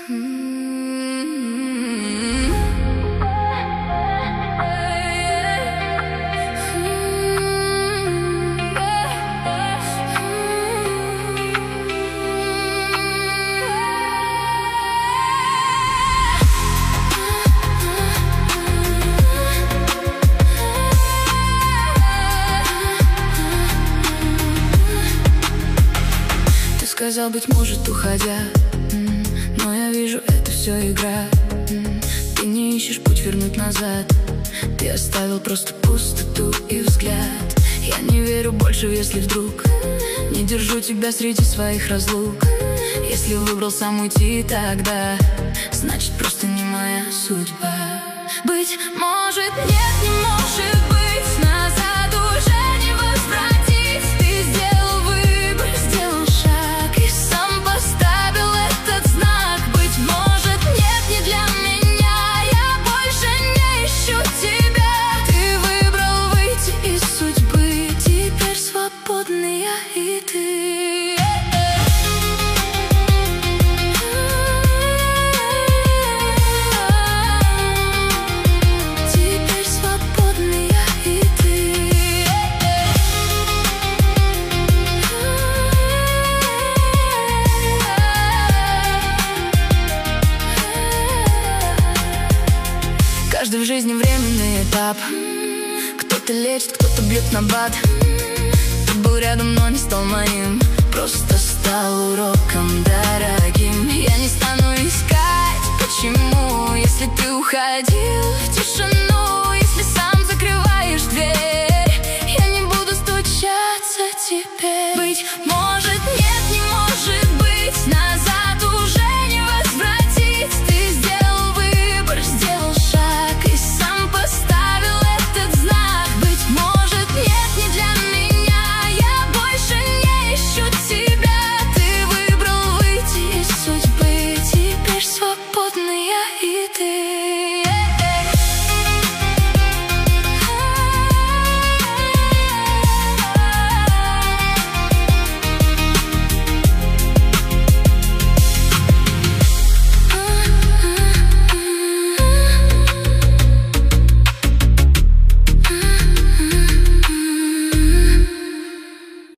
Сказал, быть может, уходя, но я вижу, это все игра. Ты не ищешь путь вернуть назад, ты оставил просто пустоту и взгляд. Я не верю больше, если вдруг не держу тебя среди своих разлук. Если выбрал сам уйти, тогда значит, просто не моя судьба. Быть может, нет, не может быть, назад уже не возвратить. Ты сделал выбор, сделал шаг и сам поставил этот знак. Быть может, нет, не для меня, я больше не ищу тебя. Ты выбрал выйти из судьбы, теперь свободный я и ты. Каждый в жизни временный этап. Кто-то лечит, кто-то бьет на бат. Ты был рядом, но не стал моим, просто стал уроком дорогим. Я не стану искать, почему, если ты уходил.